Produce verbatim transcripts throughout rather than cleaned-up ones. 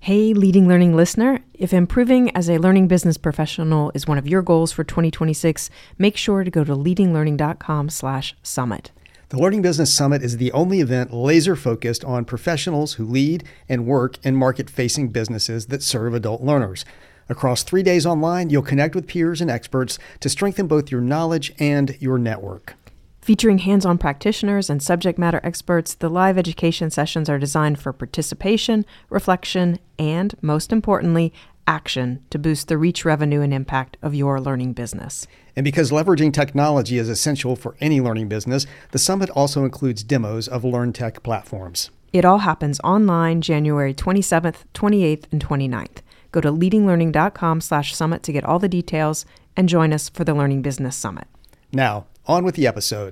Hey, Leading Learning listener, if improving as a learning business professional is one of your goals for twenty twenty-six, make sure to go to leadinglearning.com slash summit. The Learning Business Summit is the only event laser-focused on professionals who lead and work in market-facing businesses that serve adult learners. Across three days online, you'll connect with peers and experts to strengthen both your knowledge and your network. Featuring hands-on practitioners and subject matter experts, the live education sessions are designed for participation, reflection, and, most importantly, action to boost the reach, revenue, and impact of your learning business. And because leveraging technology is essential for any learning business, the summit also includes demos of LearnTech platforms. It all happens online January twenty-seventh, twenty-eighth, and twenty-ninth. Go to leadinglearning.com slash summit to get all the details and join us for the Learning Business Summit. Now, on with the episode.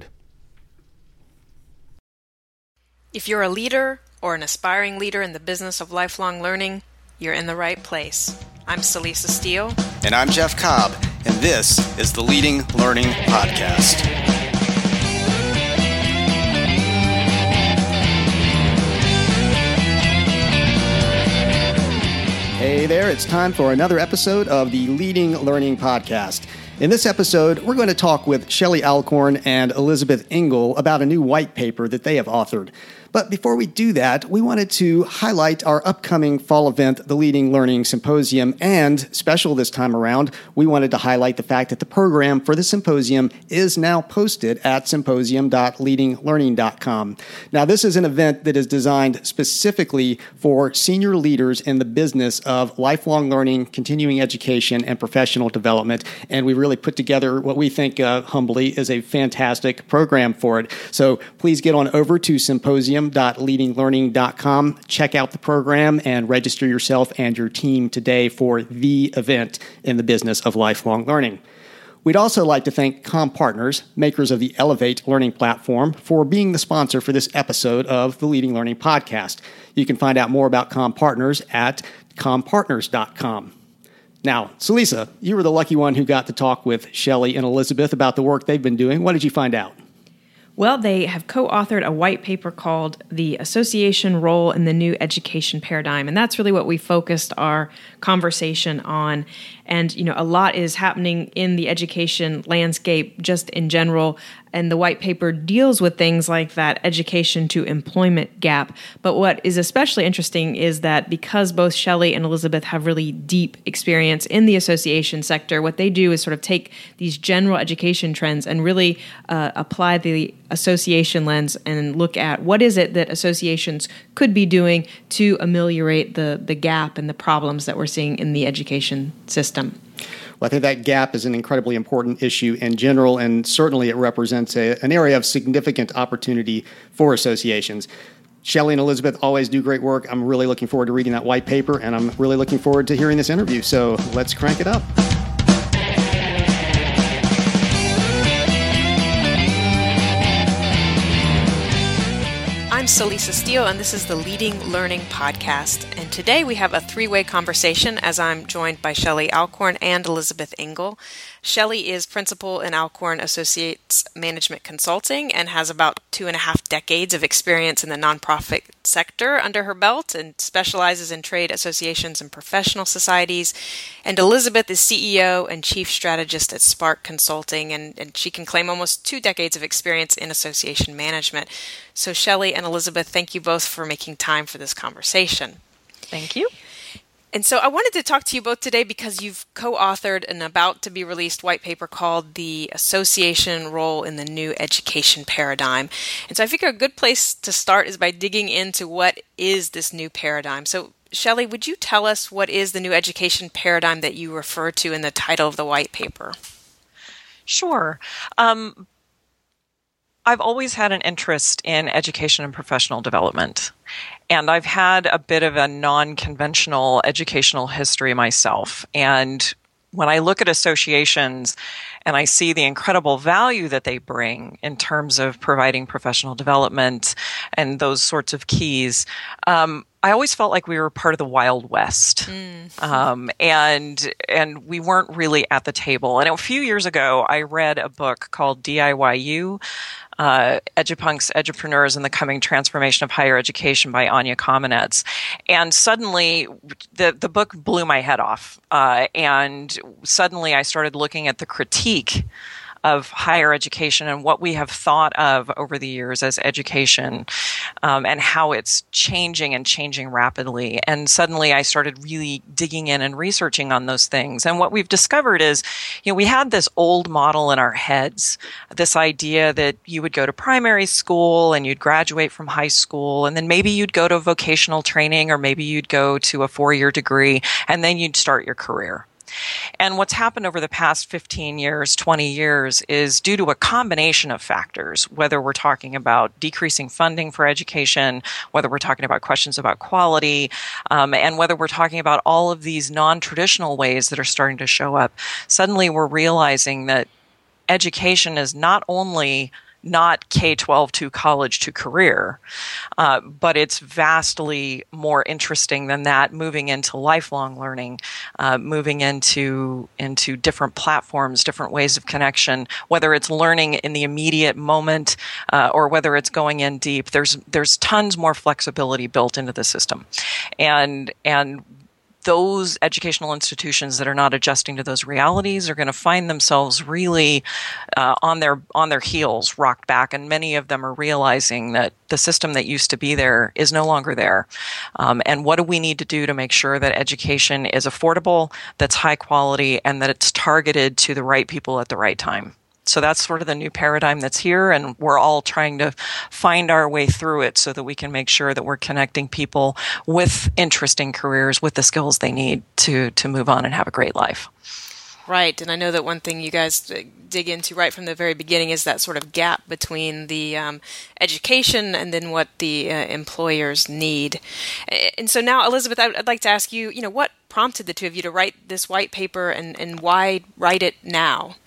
If you're a leader or an aspiring leader in the business of lifelong learning, you're in the right place. I'm Celisa Steele. And I'm Jeff Cobb, and this is the Leading Learning Podcast. Hey there, it's time for another episode of the Leading Learning Podcast. In this episode, we're going to talk with Shelley Alcorn and Elizabeth Engel about a new white paper that they have authored. But before we do that, we wanted to highlight our upcoming fall event, the Leading Learning Symposium, and special this time around, we wanted to highlight the fact that the program for the symposium is now posted at symposium dot leading learning dot com. Now, this is an event that is designed specifically for senior leaders in the business of lifelong learning, continuing education, and professional development, and we really put together what we think uh, humbly is a fantastic program for it. So please get on over to symposium dot leading learning dot com, check out the program, and register yourself and your team today for the event in the business of lifelong learning. We'd also like to thank CommPartners, makers of the Elevate Learning Platform, for being the sponsor for this episode of the Leading Learning Podcast. You can find out more about CommPartners at comm partners dot com. Now, Celisa, you were the lucky one who got to talk with Shelley and Elizabeth about the work they've been doing. What did you find out? Well, they have co-authored a white paper called The Association Role in the New Education Paradigm, and that's really what we focused our conversation on. And, you know, a lot is happening in the education landscape just in general, and the white paper deals with things like that education to employment gap. But what is especially interesting is that because both Shelley and Elizabeth have really deep experience in the association sector, what they do is sort of take these general education trends and really uh, apply the association lens and look at what is it that associations could be doing to ameliorate the, the gap and the problems that we're seeing in the education system. Well, I think that gap is an incredibly important issue in general, and certainly it represents a, an area of significant opportunity for associations. Shelley and Elizabeth always do great work. I'm really looking forward to reading that white paper, and I'm really looking forward to hearing this interview. So let's crank it up. I'm Celisa Steele, and this is the Leading Learning Podcast. And today we have a three-way conversation as I'm joined by Shelley Alcorn and Elizabeth Engel. Shelley is principal in Alcorn Associates Management Consulting and has about two and a half decades of experience in the nonprofit sector under her belt and specializes in trade associations and professional societies. And Elizabeth is C E O and chief strategist at Spark Consulting, and, and she can claim almost two decades of experience in association management. So Shelley and Elizabeth, thank you both for making time for this conversation. Thank you. And so I wanted to talk to you both today because you've co-authored an about-to-be-released white paper called The Association Role in the New Education Paradigm. And so I figure a good place to start is by digging into what is this new paradigm. So Shelley, would you tell us what is the new education paradigm that you refer to in the title of the white paper? Sure. Um, I've always had an interest in education and professional development. And I've had a bit of a non-conventional educational history myself. And when I look at associations and I see the incredible value that they bring in terms of providing professional development and those sorts of keys, um, I always felt like we were part of the Wild West, mm. um, and and we weren't really at the table. And a few years ago, I read a book called D I Y U, uh, Edupunks, Edupreneurs, and the Coming Transformation of Higher Education by Anya Kamenetz. And suddenly, the, the book blew my head off. Uh, and suddenly I started looking at the critique of higher education and what we have thought of over the years as education, um, and how it's changing and changing rapidly. And suddenly I started really digging in and researching on those things. And what we've discovered is, you know, we had this old model in our heads, this idea that you would go to primary school and you'd graduate from high school, and then maybe you'd go to vocational training, or maybe you'd go to a four-year degree, and then you'd start your career. And what's happened over the past fifteen years, twenty years, is due to a combination of factors, whether we're talking about decreasing funding for education, whether we're talking about questions about quality, um, and whether we're talking about all of these non-traditional ways that are starting to show up. Suddenly we're realizing that education is not only not K twelve to college to career, uh, but it's vastly more interesting than that, moving into lifelong learning, uh, moving into into different platforms, different ways of connection, whether it's learning in the immediate moment uh, or whether it's going in deep. There's there's tons more flexibility built into the system. And and those educational institutions that are not adjusting to those realities are going to find themselves really uh, on their on their heels, rocked back, and many of them are realizing that the system that used to be there is no longer there. Um, and what do we need to do to make sure that education is affordable, that's high quality, and that it's targeted to the right people at the right time? So that's sort of the new paradigm that's here, and we're all trying to find our way through it so that we can make sure that we're connecting people with interesting careers, with the skills they need to to move on and have a great life. Right, and I know that one thing you guys dig into right from the very beginning is that sort of gap between the um, education and then what the uh, employers need. And so now, Elizabeth, I'd like to ask you, you know, what prompted the two of you to write this white paper, and, and why write it now?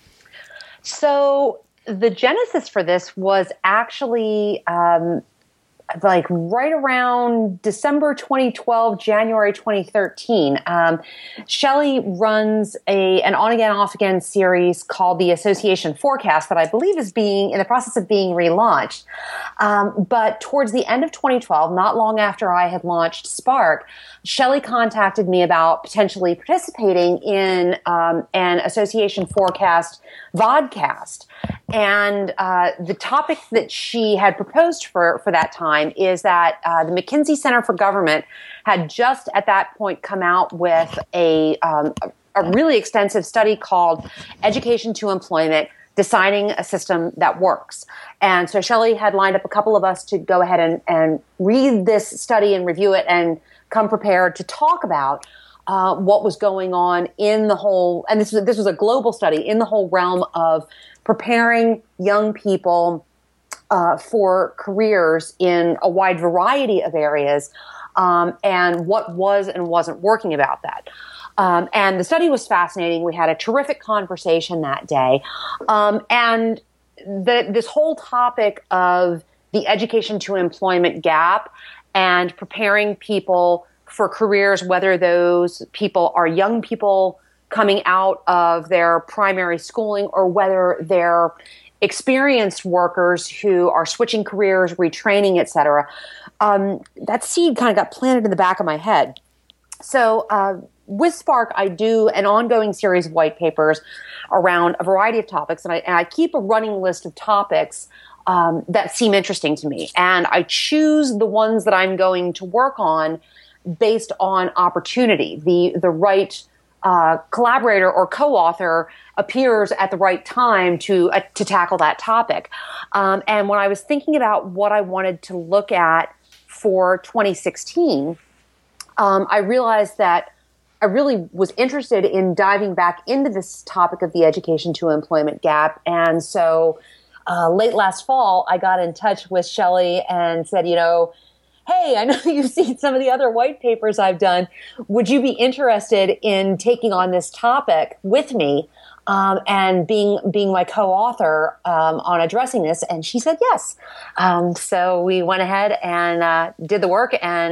So the genesis for this was actually um, like right around December twenty twelve, January twenty thirteen. Um, Shelley runs a an on again, off again series called the Association Forecast that I believe is being in the process of being relaunched. Um, but towards the end of twenty twelve, not long after I had launched Spark, Shelley contacted me about potentially participating in um, an Association Forecast vodcast. And uh, the topic that she had proposed for, for that time is that uh, the McKinsey Center for Government had just at that point come out with a, um, a really extensive study called Education to Employment, Designing a System That Works. And so Shelley had lined up a couple of us to go ahead and, and read this study and review it and come prepared to talk about uh, what was going on in the whole, and this was, this was a global study, in the whole realm of preparing young people uh, for careers in a wide variety of areas, um, and what was and wasn't working about that. Um, and the study was fascinating. We had a terrific conversation that day. Um, and the, this whole topic of the education to employment gap and preparing people for careers, whether those people are young people coming out of their primary schooling or whether they're experienced workers who are switching careers, retraining, et cetera. Um, that seed kind of got planted in the back of my head. So uh, with Spark, I do an ongoing series of white papers around a variety of topics, and I, and I keep a running list of topics um, that seem interesting to me. And I choose the ones that I'm going to work on based on opportunity. The, the right uh, collaborator or co-author appears at the right time to, uh, to tackle that topic. Um, and when I was thinking about what I wanted to look at for twenty sixteen, um, I realized that I really was interested in diving back into this topic of the education to employment gap. And so uh, late last fall, I got in touch with Shelley and said, you know, hey, I know you've seen some of the other white papers I've done. Would you be interested in taking on this topic with me um, and being being my co-author um, on addressing this? And she said yes. Um, so we went ahead and uh, did the work and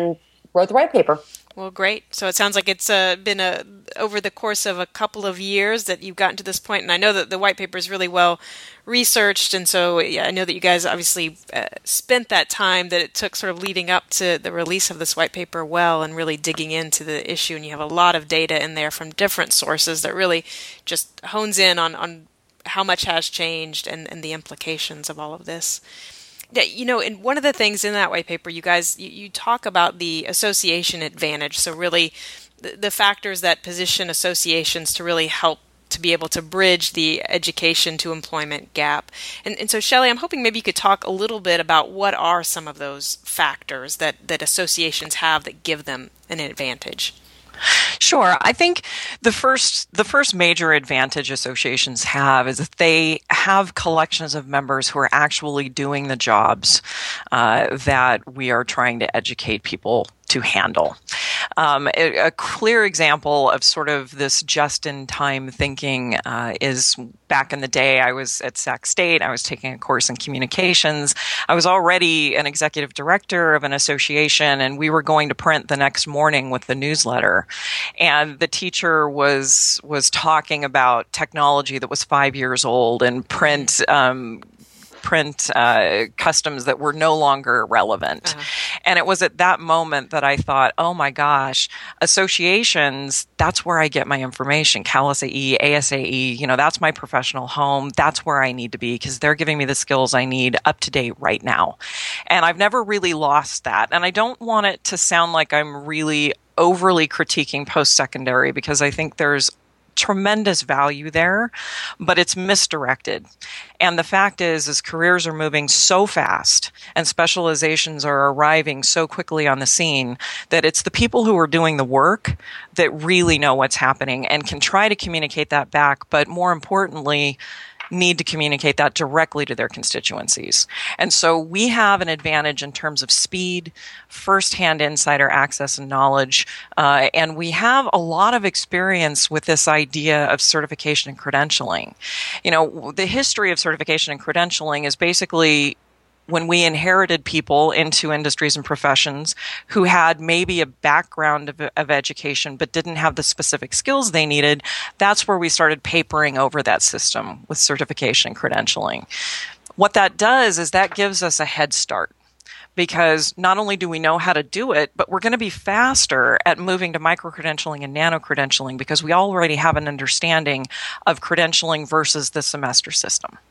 wrote the white paper. Well, great. So it sounds like it's uh, been a, over the course of a couple of years that you've gotten to this point. And I know that the white paper is really well researched. And so yeah, I know that you guys obviously uh, spent that time that it took sort of leading up to the release of this white paper well and really digging into the issue. And you have a lot of data in there from different sources that really just hones in on, on how much has changed and, and the implications of all of this. Yeah, you know, and one of the things in that white paper, you guys, you, you talk about the association advantage. So really the, the factors that position associations to really help to be able to bridge the education to employment gap. And, and so, Shelley, I'm hoping maybe you could talk a little bit about what are some of those factors that, that associations have that give them an advantage. Sure. I think the first the first major advantage associations have is that they have collections of members who are actually doing the jobs uh, that we are trying to educate people to handle. Um, a, a clear example of sort of this just-in-time thinking uh, is back in the day, I was at Sac State. I was taking a course in communications. I was already an executive director of an association, and we were going to print the next morning with the newsletter. And the teacher was was talking about technology that was five years old and print um, print uh, customs that were no longer relevant. Uh-huh. And it was at that moment that I thought, oh my gosh, associations, that's where I get my information. Cal S A E, A S A E, you know, that's my professional home. That's where I need to be because they're giving me the skills I need up to date right now. And I've never really lost that. And I don't want it to sound like I'm really overly critiquing post-secondary because I think there's tremendous value there, but it's misdirected. And the fact is, is careers are moving so fast and specializations are arriving so quickly on the scene that it's the people who are doing the work that really know what's happening and can try to communicate that back, but more importantly, need to communicate that directly to their constituencies. And so we have an advantage in terms of speed, firsthand insider access and knowledge, uh, and we have a lot of experience with this idea of certification and credentialing. You know, the history of certification and credentialing is basically when we inherited people into industries and professions who had maybe a background of, of education but didn't have the specific skills they needed, that's where we started papering over that system with certification and credentialing. What that does is that gives us a head start. Because not only do we know how to do it, but we're going to be faster at moving to micro-credentialing and nano-credentialing because we already have an understanding of credentialing versus the semester system.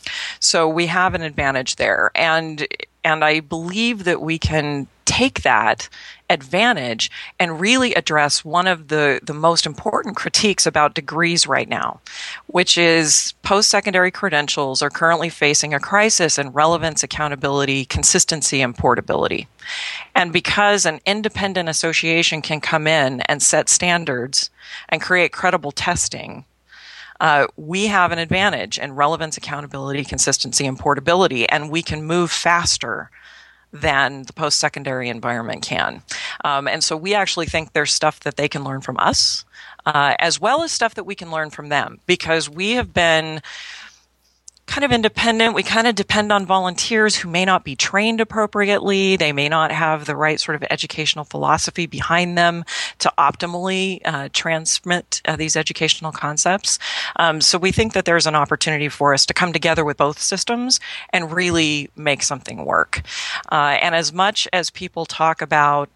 So we have an advantage there. And and I believe that we can take that advantage and really address one of the, the most important critiques about degrees right now, which is post-secondary credentials are currently facing a crisis in relevance, accountability, consistency, and portability. And because an independent association can come in and set standards and create credible testing, Uh, we have an advantage in relevance, accountability, consistency, and portability, and we can move faster than the post-secondary environment can. Um, and so we actually think there's stuff that they can learn from us, uh, as well as stuff that we can learn from them, because we have been kind of independent. We kind of depend on volunteers who may not be trained appropriately. They may not have the right sort of educational philosophy behind them to optimally uh, transmit uh, these educational concepts. Um, so we think that there's an opportunity for us to come together with both systems and really make something work. Uh, and as much as people talk about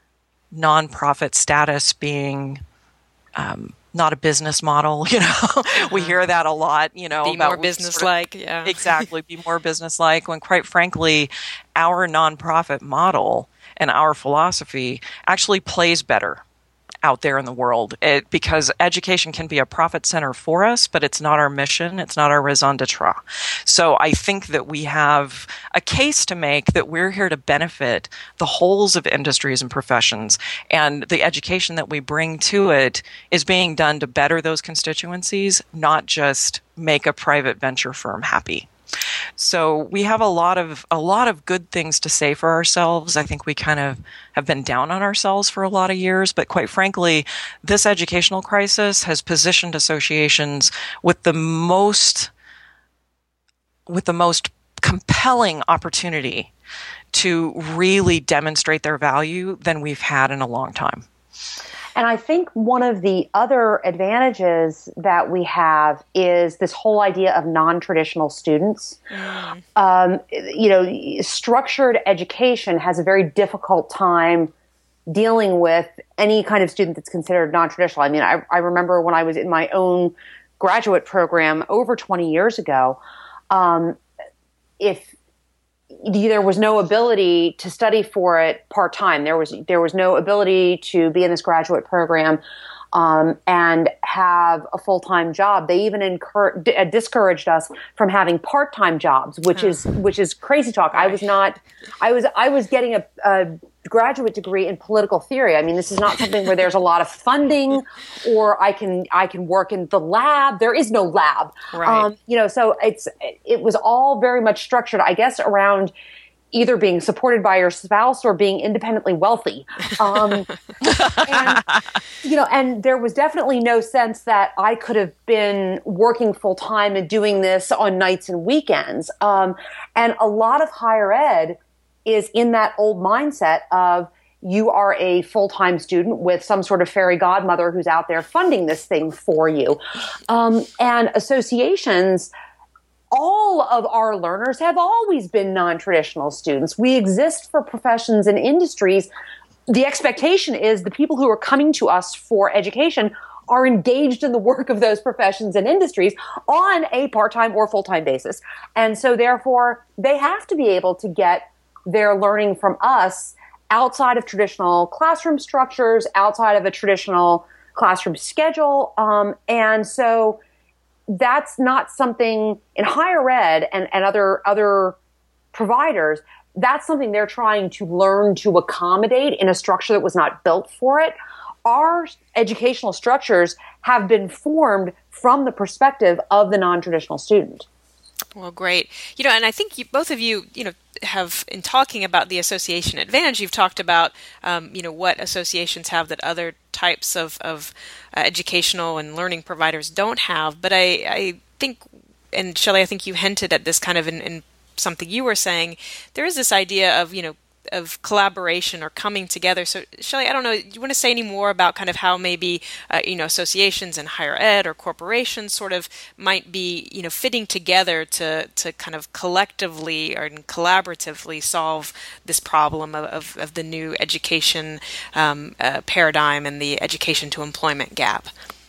nonprofit status being um, not a business model, you know, we hear that a lot, you know. Be about more business-like, sort of, yeah. Exactly, be more business-like, when quite frankly, our nonprofit model and our philosophy actually plays better out there in the world it, because education can be a profit center for us, but it's not our mission. It's not our raison d'etre. So I think that we have a case to make that we're here to benefit the wholes of industries and professions, and the education that we bring to it is being done to better those constituencies, not just make a private venture firm happy. So we have a lot of a lot of good things to say for ourselves. I think we kind of have been down on ourselves for a lot of years, but quite frankly, this educational crisis has positioned associations with the most with the most compelling opportunity to really demonstrate their value than we've had in a long time. And I think one of the other advantages that we have is this whole idea of non-traditional students. Mm. Um, you know, structured education has a very difficult time dealing with any kind of student that's considered non-traditional. I mean, I, I remember when I was in my own graduate program over twenty years ago, um, if there was no ability to study for it part-time. There was there was no ability to be in this graduate program um, and have a full-time job. They even incur- d- discouraged us from having part-time jobs, which oh. is which is crazy talk. I was not. I was I was getting a, a graduate degree in political theory. I mean, this is not something where there's a lot of funding, or I can I can work in the lab. There is no lab, right? Um, you know, so it's it was all very much structured, I guess, around either being supported by your spouse or being independently wealthy. Um, and, you know, and there was definitely no sense that I could have been working full time and doing this on nights and weekends. Um, and a lot of higher ed is in that old mindset of you are a full-time student with some sort of fairy godmother who's out there funding this thing for you. Um, and associations, all of our learners have always been non-traditional students. We exist for professions and industries. The expectation is the people who are coming to us for education are engaged in the work of those professions and industries on a part-time or full-time basis. And so therefore, they have to be able to get their learning from us outside of traditional classroom structures, outside of a traditional classroom schedule. Um, and so that's not something in higher ed and, and other other providers, that's something they're trying to learn to accommodate in a structure that was not built for it. Our educational structures have been formed from the perspective of the non-traditional student. Well, great. You know, and I think you, both of you, you know, have, in talking about the association advantage, you've talked about, um, you know, what associations have that other types of, of uh, educational and learning providers don't have. But I, I think, and Shelley, I think you hinted at this kind of in, in something you were saying, there is this idea of, you know, of collaboration or coming together. So, Shelley, I don't know, do you want to say any more about kind of how maybe, uh, you know, associations in higher ed or corporations sort of might be, you know, fitting together to, to kind of collectively or collaboratively solve this problem of, of, of the new education um, uh, paradigm and the education to employment gap?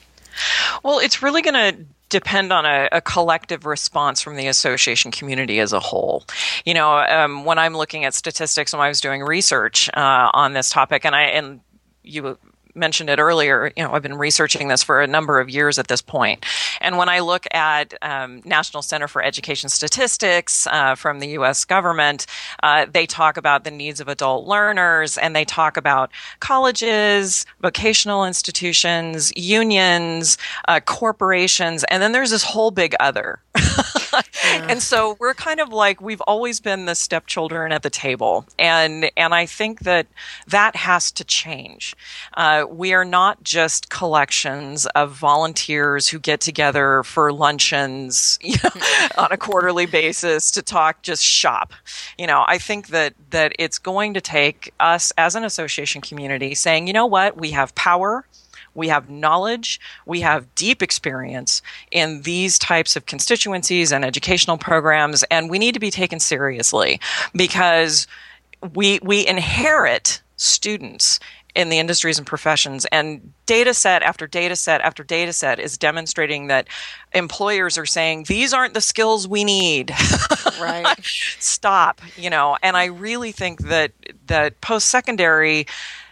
Well, it's really going to depend on a, a collective response from the association community as a whole. You know, um, when I'm looking at statistics, when I was doing research uh, on this topic, and I and you mentioned it earlier, you know, I've been researching this for a number of years at this point. And when I look at um, National Center for Education Statistics uh, from the U S government, uh, they talk about the needs of adult learners, and they talk about colleges, vocational institutions, unions, uh, corporations, and then there's this whole big other. Yeah. And so we're kind of like, we've always been the stepchildren at the table. And, and I think that that has to change. Uh, we are not just collections of volunteers who get together for luncheons, you know, on a quarterly basis to talk just shop. You know, I think that, that it's going to take us as an association community saying, you know what, we have power. We have knowledge, we have deep experience in these types of constituencies and educational programs, and we need to be taken seriously because we we inherit students in the industries and professions, and data set after data set after data set is demonstrating that employers are saying, these aren't the skills we need. Right. Stop, you know, and I really think that that post-secondary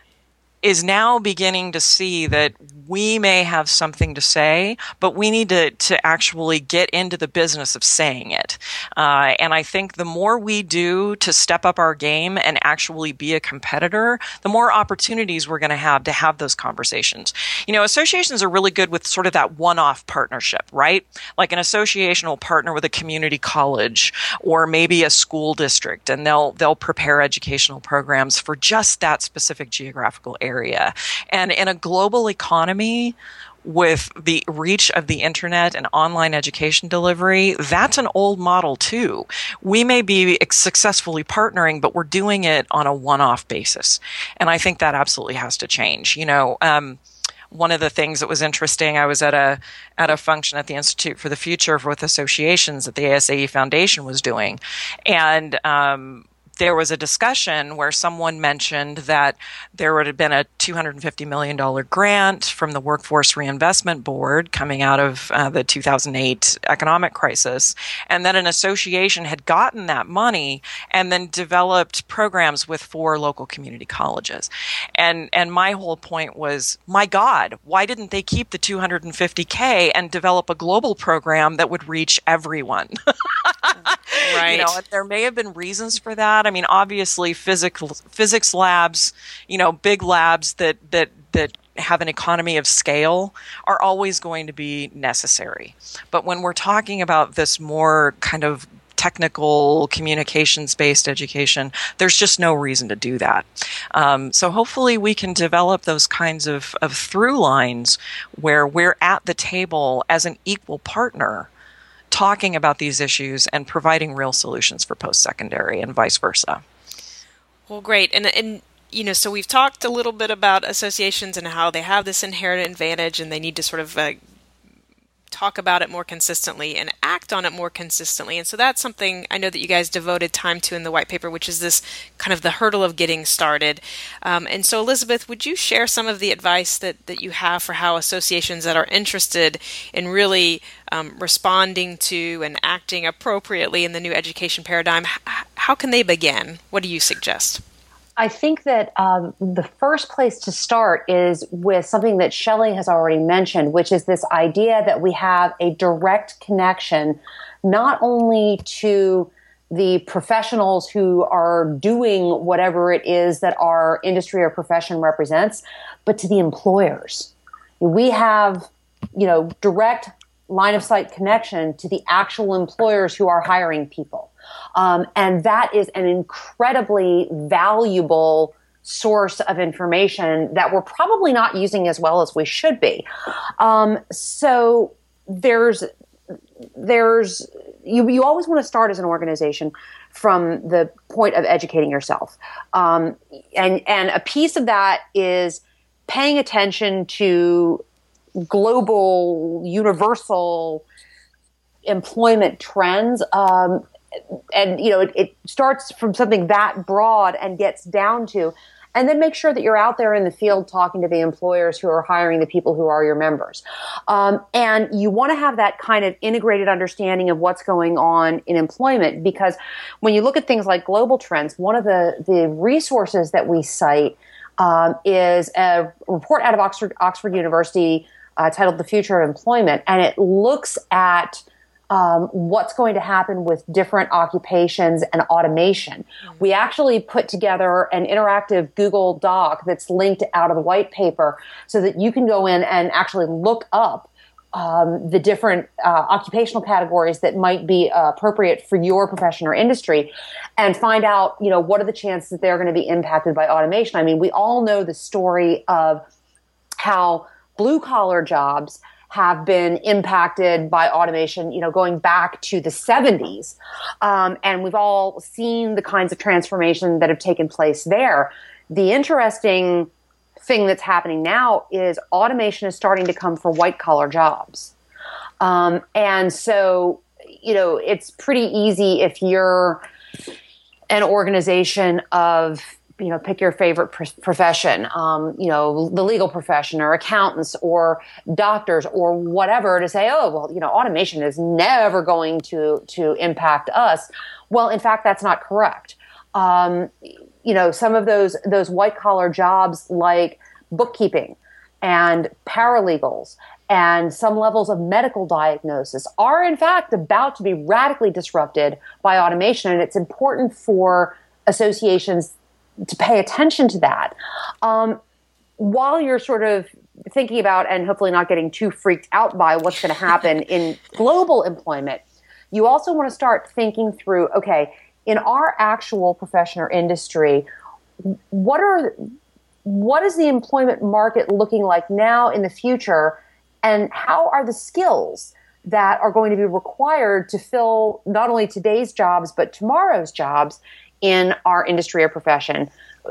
is now beginning to see that we may have something to say, but we need to, to actually get into the business of saying it. Uh, and I think the more we do to step up our game and actually be a competitor, the more opportunities we're going to have to have those conversations. You know, associations are really good with sort of that one-off partnership, right? Like an association will partner with a community college or maybe a school district, and they'll they'll prepare educational programs for just that specific geographical area. Area. And in a global economy, with the reach of the internet and online education delivery, that's an old model too. We may be successfully partnering, but we're doing it on a one-off basis. And I think that absolutely has to change. You know, um, one of the things that was interesting, I was at a at a function at the Institute for the Future with associations that the A S A E Foundation was doing. And um there was a discussion where someone mentioned that there would have been a two hundred fifty million dollars grant from the Workforce Reinvestment Board coming out of uh, the two thousand eight economic crisis, and that an association had gotten that money and then developed programs with four local community colleges. And and my whole point was, my God, why didn't they keep the two hundred fifty K and develop a global program that would reach everyone? Right. You know, there may have been reasons for that. I mean, obviously, physics physics labs, you know, big labs that that that have an economy of scale are always going to be necessary. But when we're talking about this more kind of technical communications-based education, there's just no reason to do that. Um, so hopefully we can develop those kinds of, of through lines where we're at the table as an equal partner talking about these issues and providing real solutions for post-secondary and vice versa. Well, great. And, and you know, so we've talked a little bit about associations and how they have this inherent advantage and they need to sort of uh, talk about it more consistently and act on it more consistently. And so that's something I know that you guys devoted time to in the white paper, which is this kind of the hurdle of getting started. Um, and so, Elizabeth, would you share some of the advice that, that you have for how associations that are interested in really um, responding to and acting appropriately in the new education paradigm, h- how can they begin? What do you suggest? I think that um, the first place to start is with something that Shelley has already mentioned, which is this idea that we have a direct connection not only to the professionals who are doing whatever it is that our industry or profession represents, but to the employers. We have, you know, direct line of sight connection to the actual employers who are hiring people. Um, and that is an incredibly valuable source of information that we're probably not using as well as we should be. Um, so there's, there's, you, you always want to start as an organization from the point of educating yourself. Um, and, and a piece of that is paying attention to global, universal employment trends. Um, and, you know, it, it starts from something that broad and gets down to, and then make sure that you're out there in the field talking to the employers who are hiring the people who are your members. Um, and you want to have that kind of integrated understanding of what's going on in employment, because when you look at things like global trends, one of the, the resources that we cite um, is a report out of Oxford, Oxford University uh, titled The Future of Employment, and it looks at Um, what's going to happen with different occupations and automation. Mm-hmm. We actually put together an interactive Google Doc that's linked out of the white paper so that you can go in and actually look up um, the different uh, occupational categories that might be uh, appropriate for your profession or industry and find out, you know, what are the chances that they're going to be impacted by automation. I mean, we all know the story of how blue collar jobs have been impacted by automation, you know, going back to the seventies. Um, and we've all seen the kinds of transformation that have taken place there. The interesting thing that's happening now is automation is starting to come for white collar jobs. Um, and so, you know, it's pretty easy if you're an organization of, you know, pick your favorite pr- profession, um, you know, the legal profession or accountants or doctors or whatever, to say, oh, well, you know, automation is never going to, to impact us. Well, in fact, that's not correct. Um, you know, some of those, those white collar jobs like bookkeeping and paralegals and some levels of medical diagnosis are in fact about to be radically disrupted by automation. And it's important for associations to pay attention to that. Um, while you're sort of thinking about and hopefully not getting too freaked out by what's going to happen in global employment, you also want to start thinking through, okay, in our actual profession or industry, what are what is the employment market looking like now in the future? And how are the skills that are going to be required to fill not only today's jobs, but tomorrow's jobs in our industry or profession?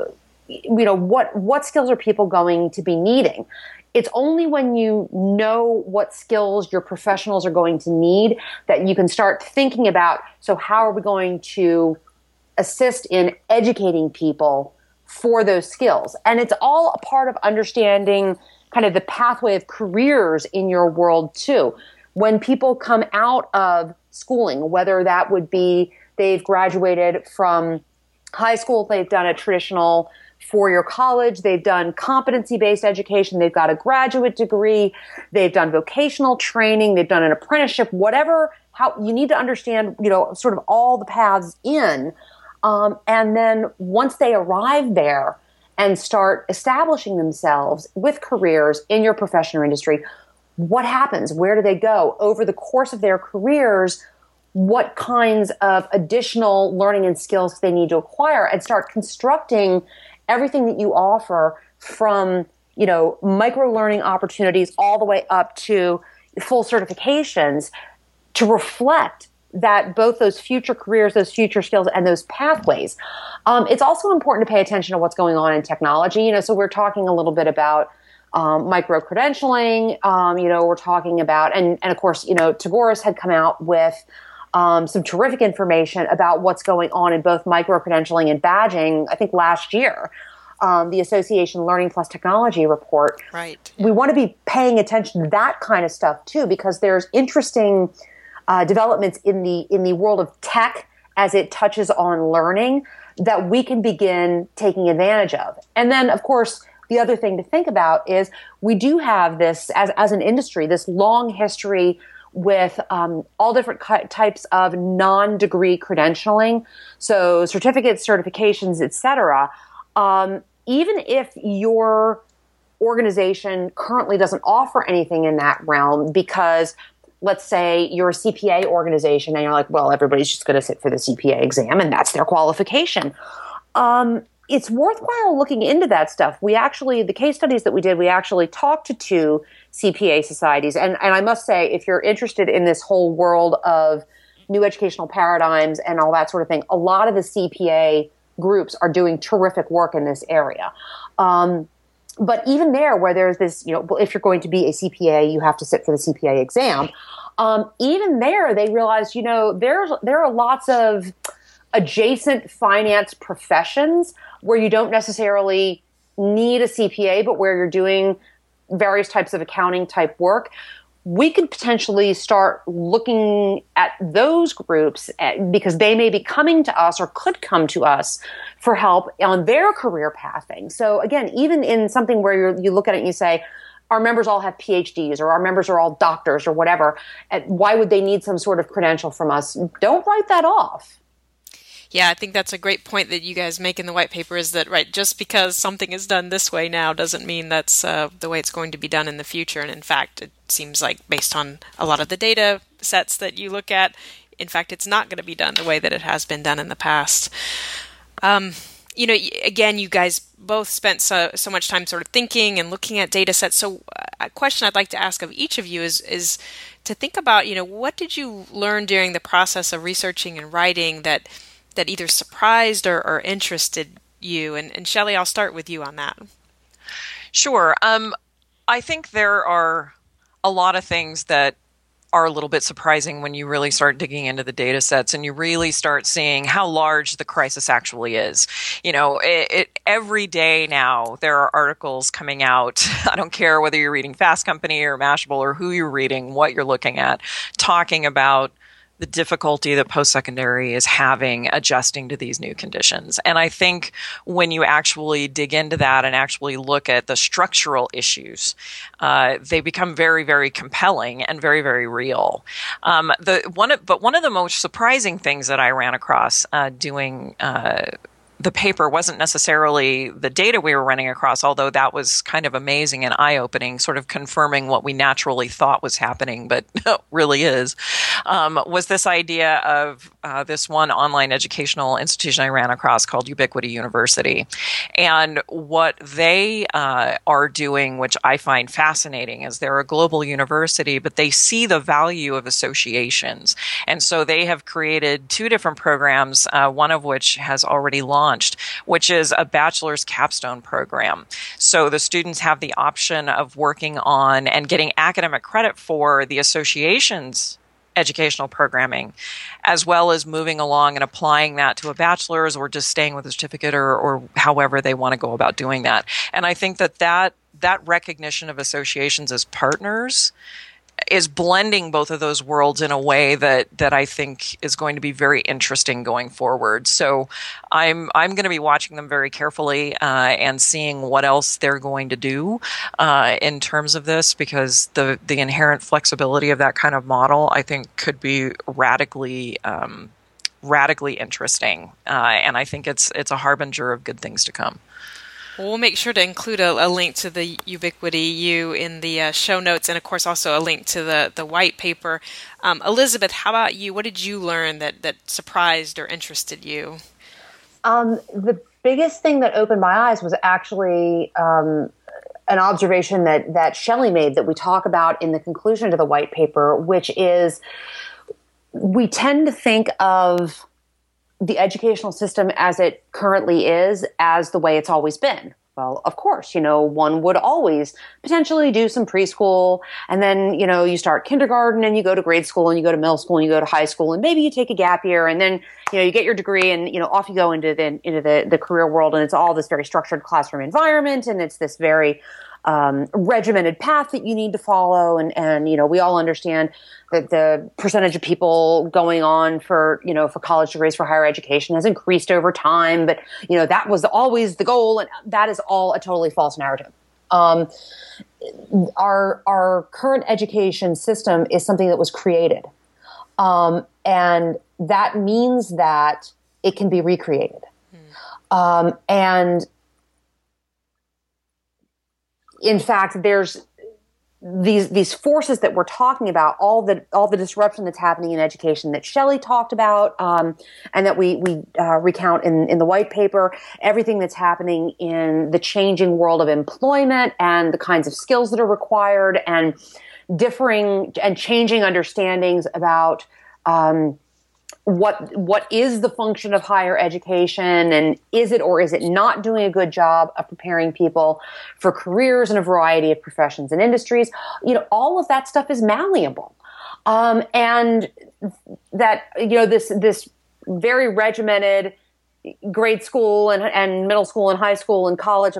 You know, what, what skills are people going to be needing? It's only when you know what skills your professionals are going to need that you can start thinking about, so how are we going to assist in educating people for those skills? And it's all a part of understanding kind of the pathway of careers in your world too. When people come out of schooling, whether that would be they've graduated from high school, they've done a traditional four-year college, they've done competency-based education, they've got a graduate degree, they've done vocational training, they've done an apprenticeship, whatever, how you need to understand, you know, sort of all the paths in. Um, and then once they arrive there and start establishing themselves with careers in your profession or industry, what happens? Where do they go? Over the course of their careers, what kinds of additional learning and skills they need to acquire, and start constructing everything that you offer from, you know, micro learning opportunities all the way up to full certifications to reflect that both those future careers, those future skills, and those pathways. Um, it's also important to pay attention to what's going on in technology. You know, so we're talking a little bit about um, micro credentialing. Um, you know, we're talking about, and and of course, you know, Tagoras had come out with um, some terrific information about what's going on in both micro credentialing and badging. I think last year, um, the Association Learning Plus Technology report. Right. We want to be paying attention to that kind of stuff too, because there's interesting Uh, developments in the in the world of tech as it touches on learning that we can begin taking advantage of. And then, of course, the other thing to think about is we do have this, as, as an industry, this long history with um, all different types of non-degree credentialing, so certificates, certifications, et cetera. Um, even if your organization currently doesn't offer anything in that realm, because let's say you're a C P A organization and you're like, well, everybody's just going to sit for the C P A exam and that's their qualification. Um, it's worthwhile looking into that stuff. We actually, the case studies that we did, we actually talked to two C P A societies. And, and I must say, if you're interested in this whole world of new educational paradigms and all that sort of thing, a lot of the C P A groups are doing terrific work in this area. Um, But even there, where there's this, you know, if you're going to be a C P A, you have to sit for the C P A exam. Um, even there, they realize, you know, there's there are lots of adjacent finance professions where you don't necessarily need a C P A, but where you're doing various types of accounting type work. We could potentially start looking at those groups at, because they may be coming to us or could come to us for help on their career pathing. So again, even in something where you're, you look at it and you say, our members all have P H Ds or our members are all doctors or whatever, and why would they need some sort of credential from us? Don't write that off. Yeah, I think that's a great point that you guys make in the white paper, is that, right, just because something is done this way now doesn't mean that's uh, the way it's going to be done in the future. And in fact, it seems like based on a lot of the data sets that you look at, in fact, it's not going to be done the way that it has been done in the past. Um, you know, again, you guys both spent so, so much time sort of thinking and looking at data sets. So a question I'd like to ask of each of you is, is to think about, you know, what did you learn during the process of researching and writing that that either surprised or, or interested you? And, and Shelley, I'll start with you on that. Sure. Um, I think there are a lot of things that are a little bit surprising when you really start digging into the data sets and you really start seeing how large the crisis actually is. You know, it, it, every day now there are articles coming out. I don't care whether you're reading Fast Company or Mashable or who you're reading, what you're looking at, talking about the difficulty that post-secondary is having adjusting to these new conditions. And I think when you actually dig into that and actually look at the structural issues, uh, they become very, very compelling and very, very real. Um, the one, of, but one of the most surprising things that I ran across uh, doing uh, the paper wasn't necessarily the data we were running across, although that was kind of amazing and eye-opening, sort of confirming what we naturally thought was happening, but really is, um, was this idea of uh, this one online educational institution I ran across called Ubiquity University. And what they uh, are doing, which I find fascinating, is they're a global university, but they see the value of associations. And so they have created two different programs, uh, one of which has already launched, which is a bachelor's capstone program. So the students have the option of working on and getting academic credit for the association's educational programming, as well as moving along and applying that to a bachelor's or just staying with a certificate, or, or however they want to go about doing that. And I think that that, that recognition of associations as partners is blending both of those worlds in a way that that I think is going to be very interesting going forward. So I'm I'm going to be watching them very carefully uh, and seeing what else they're going to do uh, in terms of this, because the the inherent flexibility of that kind of model, I think, could be radically um, radically interesting, uh, and I think it's it's a harbinger of good things to come. We'll make sure to include a, a link to the Ubiquity U in the uh, show notes, and of course also a link to the, the white paper. Um, Elizabeth, how about you? What did you learn that, that surprised or interested you? Um, the biggest thing that opened my eyes was actually um, an observation that, that Shelley made that we talk about in the conclusion to the white paper, which is we tend to think of the educational system as it currently is as the way it's always been. Well, of course, you know, one would always potentially do some preschool, and then, you know, you start kindergarten and you go to grade school and you go to middle school and you go to high school, and maybe you take a gap year, and then, you know, you get your degree, and, you know, off you go into the, into the, the career world, and it's all this very structured classroom environment, and it's this very Um, regimented path that you need to follow. And, and, you know, we all understand that the percentage of people going on for, you know, for college degrees for higher education has increased over time. But, you know, that was always the goal. And that is all a totally false narrative. Um, our, our current education system is something that was created. Um, and that means that it can be recreated. Mm. Um, and, In fact, there's these these forces that we're talking about, all the all the disruption that's happening in education that Shelley talked about, um, and that we we uh, recount in in the white paper. Everything that's happening in the changing world of employment and the kinds of skills that are required, and differing and changing understandings about Um, what what is the function of higher education, and is it or is it not doing a good job of preparing people for careers in a variety of professions and industries? You know, all of that stuff is malleable. Um, and that, you know, this this very regimented grade school and, and middle school and high school and college,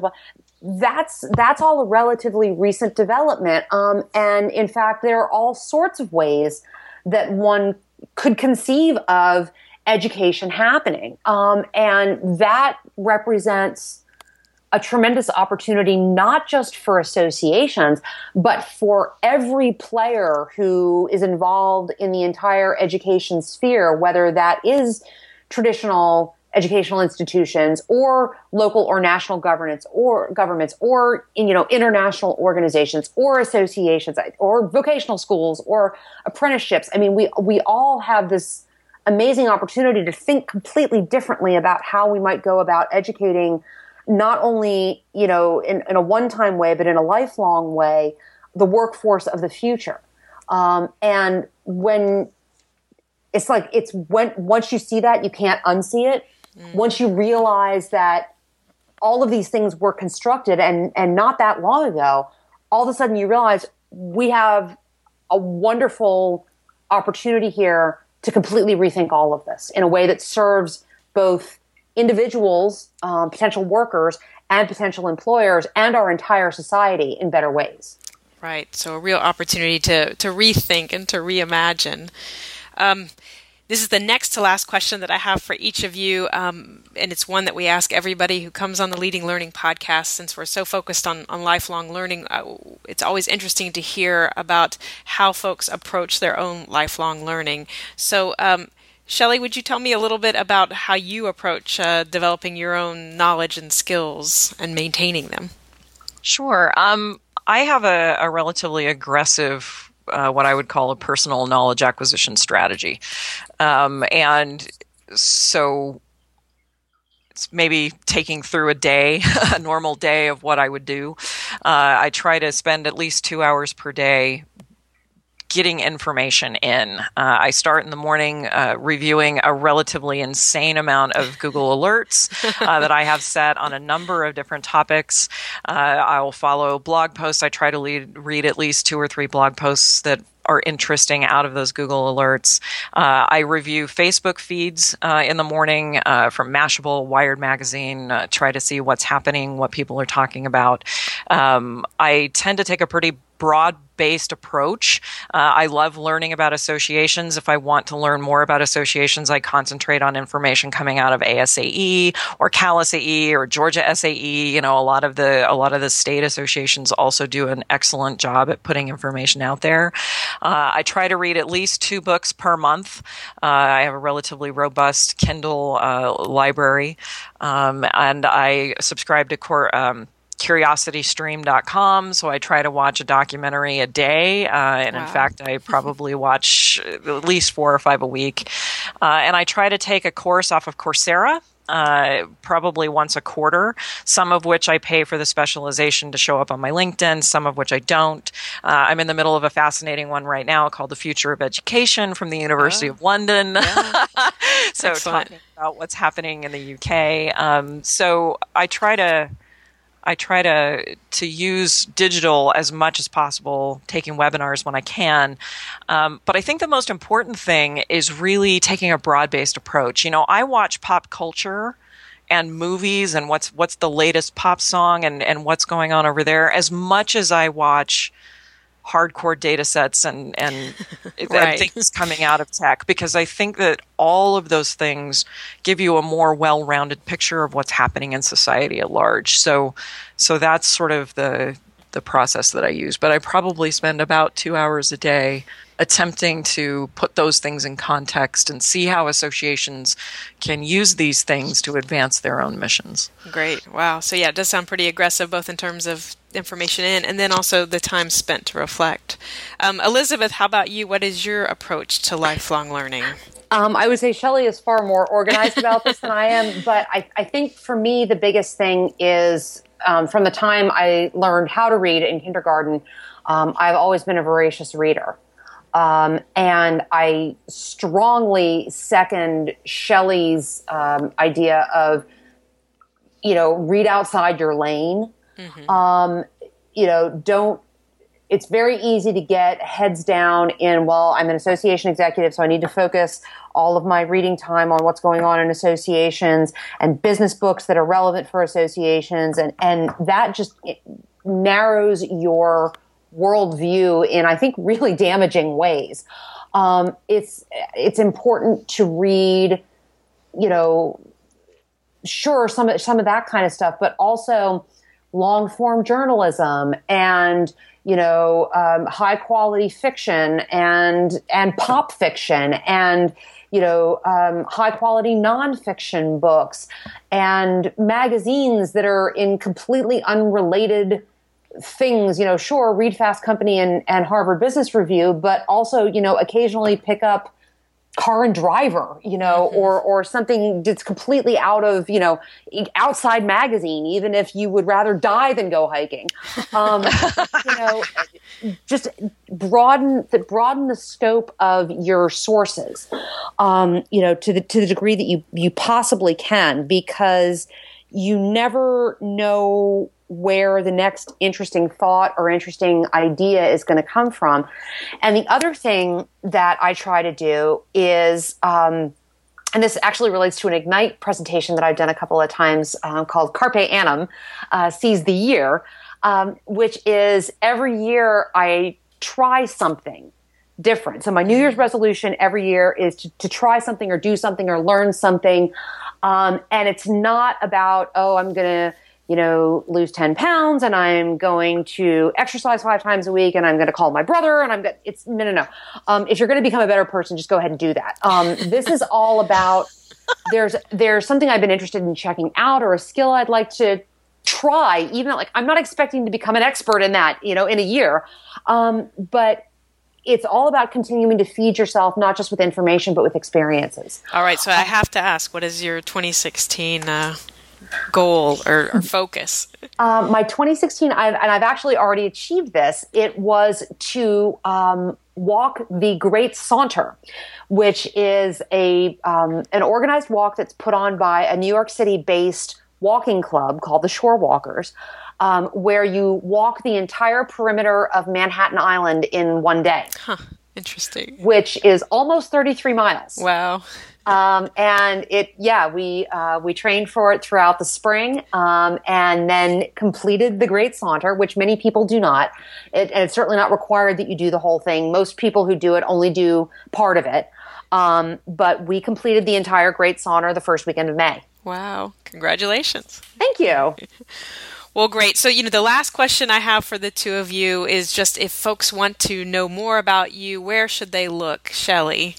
that's that's all a relatively recent development. Um, and in fact, there are all sorts of ways that one could conceive of education happening. Um, and that represents a tremendous opportunity, not just for associations, but for every player who is involved in the entire education sphere, whether that is traditional educational institutions or local or national governments or governments or, you know, international organizations or associations or vocational schools or apprenticeships. I mean, we, we all have this amazing opportunity to think completely differently about how we might go about educating, not only, you know, in, in a one-time way, but in a lifelong way, the workforce of the future. Um, and when it's like, it's when, once you see that, you can't unsee it. Mm. Once you realize that all of these things were constructed and, and not that long ago, all of a sudden you realize we have a wonderful opportunity here to completely rethink all of this in a way that serves both individuals, um, potential workers, and potential employers, and our entire society in better ways. Right. So a real opportunity to, to rethink and to reimagine. Um, This is the next to last question that I have for each of you, um, and it's one that we ask everybody who comes on the Leading Learning podcast. Since we're so focused on, on lifelong learning, uh, it's always interesting to hear about how folks approach their own lifelong learning. So, um, Shelley, would you tell me a little bit about how you approach uh, developing your own knowledge and skills and maintaining them? Sure. Um, I have a, a relatively aggressive, uh, what I would call a personal knowledge acquisition strategy. Um, and so it's maybe taking through a day, a normal day of what I would do. Uh, I try to spend at least two hours per day getting information in. Uh, I start in the morning uh, reviewing a relatively insane amount of Google alerts uh, that I have set on a number of different topics. Uh, I will follow blog posts. I try to lead, read at least two or three blog posts that are interesting out of those Google alerts. Uh, I review Facebook feeds uh, in the morning uh, from Mashable, Wired Magazine, uh, try to see what's happening, what people are talking about. Um, I tend to take a pretty broad-based approach. Uh, I love learning about associations. If I want to learn more about associations, I concentrate on information coming out of A S A E or Cal S A E or Georgia S A E. You know, a lot of the a lot of the state associations also do an excellent job at putting information out there. Uh, I try to read at least two books per month. Uh, I have a relatively robust Kindle uh, library, um, and I subscribe to Cor- um, curiosity stream dot com, so I try to watch a documentary a day, uh, and wow. in fact, I probably watch at least four or five a week. Uh, and I try to take a course off of Coursera, uh, probably once a quarter, some of which I pay for the specialization to show up on my LinkedIn, some of which I don't. Uh, I'm in the middle of a fascinating one right now called The Future of Education from the University oh. of London. Yeah. so Excellent. Talking about what's happening in the U K. Um, so I try to I try to to use digital as much as possible, taking webinars when I can. Um, but I think the most important thing is really taking a broad-based approach. You know, I watch pop culture and movies and what's what's the latest pop song and, and what's going on over there as much as I watch hardcore data sets and, and, right. and things coming out of tech, because I think that all of those things give you a more well-rounded picture of what's happening in society at large. So, so that's sort of the the process that I use. But I probably spend about two hours a day attempting to put those things in context and see how associations can use these things to advance their own missions. Great. Wow. So yeah, it does sound pretty aggressive, both in terms of information in and then also the time spent to reflect. Um, Elizabeth, how about you? What is your approach to lifelong learning? Um, I would say Shelley is far more organized about this than I am, but I, I think for me the biggest thing is um, from the time I learned how to read in kindergarten, um, I've always been a voracious reader. Um, and I strongly second Shelley's um, idea of, you know, read outside your lane. Mm-hmm. Um, you know, don't, it's very easy to get heads down in, well, I'm an association executive, so I need to focus all of my reading time on what's going on in associations and business books that are relevant for associations. And, and that just narrows your worldview in, I think, really damaging ways. Um, it's, it's important to read, you know, sure, some of, some of that kind of stuff, but also long form journalism and, you know, um, high quality fiction and, and pop fiction and, you know, um, high quality nonfiction books and magazines that are in completely unrelated things. You know, sure, read Fast Company and, and Harvard Business Review, but also, you know, occasionally pick up Car and Driver, you know, mm-hmm. or or something that's completely out of, you know, Outside Magazine, even if you would rather die than go hiking. Um, you know, just broaden the broaden the scope of your sources, um, you know, to the to the degree that you you possibly can, because you never know where the next interesting thought or interesting idea is going to come from. And the other thing that I try to do is, um, and this actually relates to an Ignite presentation that I've done a couple of times uh, called Carpe Annum, uh, Seize the Year, um, which is every year I try something different. So my New Year's resolution every year is to, to try something or do something or learn something. Um, and it's not about, oh, I'm going to you know, lose ten pounds and I'm going to exercise five times a week and I'm going to call my brother and I'm going to, it's no, no, no. Um, if you're going to become a better person, just go ahead and do that. Um, this is all about, there's, there's something I've been interested in checking out or a skill I'd like to try, even like, I'm not expecting to become an expert in that, you know, in a year. Um, but it's all about continuing to feed yourself, not just with information, but with experiences. All right. So I have to ask, what is your twenty sixteen uh, goal or, or focus? Um, my twenty sixteen, I've, and I've actually already achieved this, it was to um, walk the Great Saunter, which is a um, an organized walk that's put on by a New York City-based walking club called the Shore Walkers, um, where you walk the entire perimeter of Manhattan Island in one day. Huh. Interesting. Which is almost thirty-three miles. Wow. Um, and it, yeah, we, uh, we trained for it throughout the spring, um, and then completed the Great Saunter, which many people do not. It, and it's certainly not required that you do the whole thing. Most people who do it only do part of it. Um, but we completed the entire Great Saunter the first weekend of May. Wow. Congratulations. Thank you. Well, great. So, you know, the last question I have for the two of you is just if folks want to know more about you, where should they look? Shelley?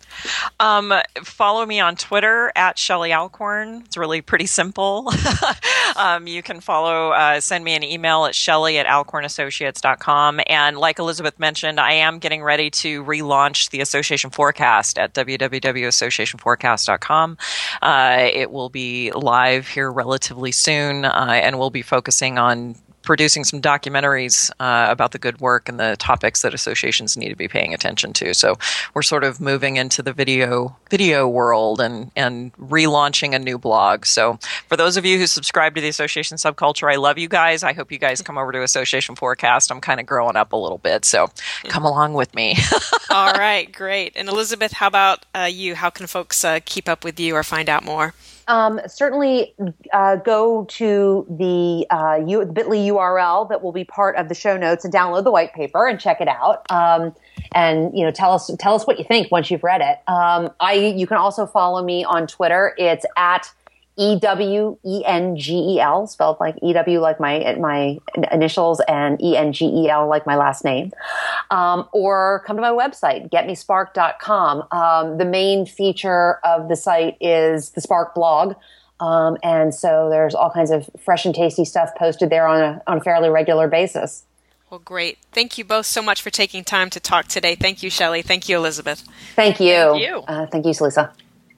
Um, follow me on Twitter at Shelley Alcorn. It's really pretty simple. um, you can follow, uh, send me an email at Shelley at alcorn associates dot com. And like Elizabeth mentioned, I am getting ready to relaunch the Association Forecast at w w w dot association forecast dot com. Uh, it will be live here relatively soon, uh, and we'll be focusing on producing some documentaries uh, about the good work and the topics that associations need to be paying attention to. So we're sort of moving into the video video world and, and relaunching a new blog. So for those of you who subscribe to the Association Subculture, I love you guys. I hope you guys come over to Association Forecast. I'm kind of growing up a little bit, so come along with me. All right, great. And Elizabeth, how about uh, you? How can folks uh, keep up with you or find out more? Um, certainly uh, go to the uh, U- bit.ly U R L that will be part of the show notes and download the white paper and check it out. Um, and you know, tell us tell us what you think once you've read it. Um, I you can also follow me on Twitter. It's at E W E N G E L, spelled like E W like my my initials and E N G E L like my last name. Um, or come to my website, get me spark dot com. Um, the main feature of the site is the Spark blog. Um, and so there's all kinds of fresh and tasty stuff posted there on a, on a fairly regular basis. Well, great. Thank you both so much for taking time to talk today. Thank you, Shelley. Thank you, Elizabeth. Thank you. Thank you. Uh, thank you, Salisa.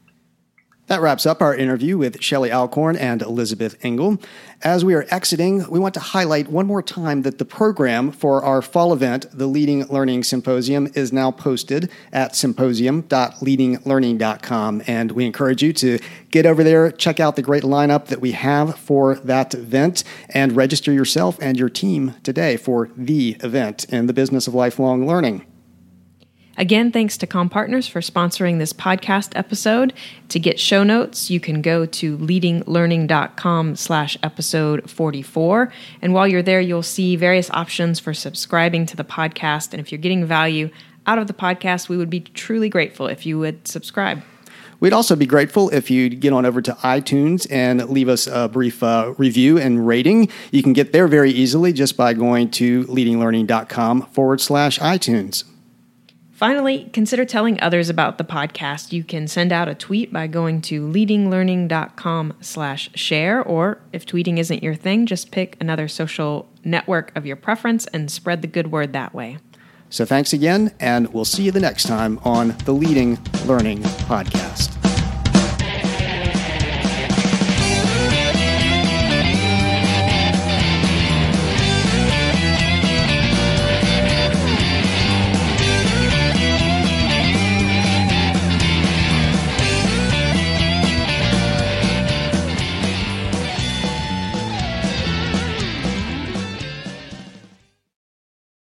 That wraps up our interview with Shelley Alcorn and Elizabeth Engel. As we are exiting, we want to highlight one more time that the program for our fall event, the Leading Learning Symposium, is now posted at symposium dot leading learning dot com. And we encourage you to get over there, check out the great lineup that we have for that event, and register yourself and your team today for the event in the business of lifelong learning. Again, thanks to Com Partners for sponsoring this podcast episode. To get show notes, you can go to leading learning dot com slash episode forty-four. And while you're there, you'll see various options for subscribing to the podcast. And if you're getting value out of the podcast, we would be truly grateful if you would subscribe. We'd also be grateful if you'd get on over to iTunes and leave us a brief uh, review and rating. You can get there very easily just by going to leading learning dot com forward slash iTunes. Finally, consider telling others about the podcast. You can send out a tweet by going to leading learning dot com slash share, or if tweeting isn't your thing, just pick another social network of your preference and spread the good word that way. So thanks again, and we'll see you the next time on the Leading Learning Podcast.